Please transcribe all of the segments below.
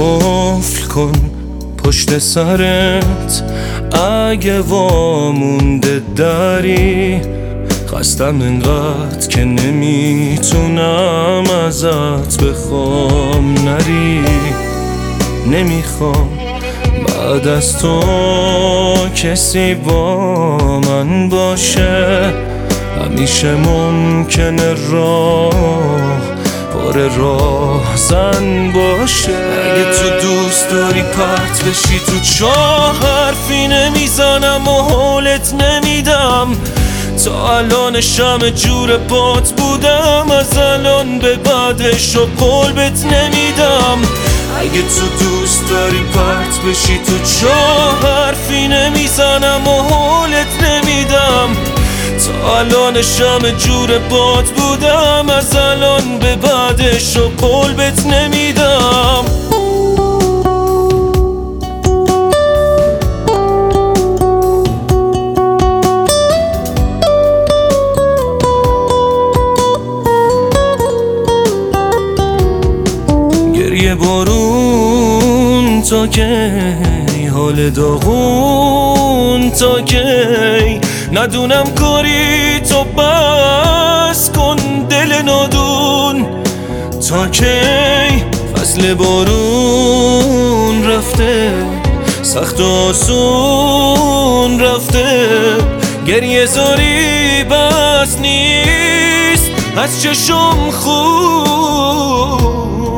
قفل کن پشت سرت، اگه وامونده داری. خستم انقدر که نمیتونم ازت بخوام نری. نمیخوام بعد از تو کسی با من باشه. همیشه ممکنه راه پر راهزن باشه. اگه تو دوست داری پرت بشی تو چاه، حرفی نمیزنم و حالت نمیدم. تا الان شمع جور بات بودم، از الان به بعدش و قول بهت نمیدم. اگه تو دوست داری پرت بشی تو چاه، حرفی نمیزنم و حالت نمیدم. تا الان شمع جور بات بودم، از الان به بعدش و قول بهت نمیدم. گریه بارون تا کی، حال داغون تا کی. ندونم کاری تو بس کن دل نادون تا کی. فصل بارون رفته، سخت و آسون رفته. گریه زاری بس نیست از چشم خون.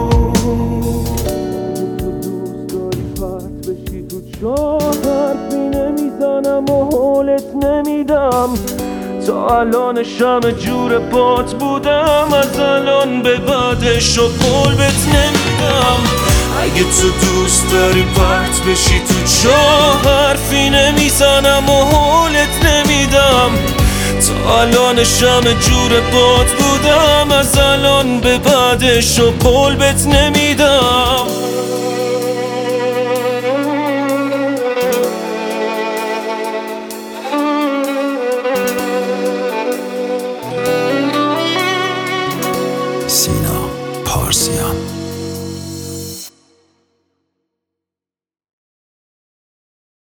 حرفی نمیزنم و حالت نمیدم. تا الان شمع جور بات بودم، از الان به بعدش و قول بهت نمیدم. اگه تو دوست داری پرت بشی تو چاه، حرفی نمیزنم و حالت نمیدم. تا الان شمع جور بات بودم، از الان به بعدش و قول بهت نمیدم.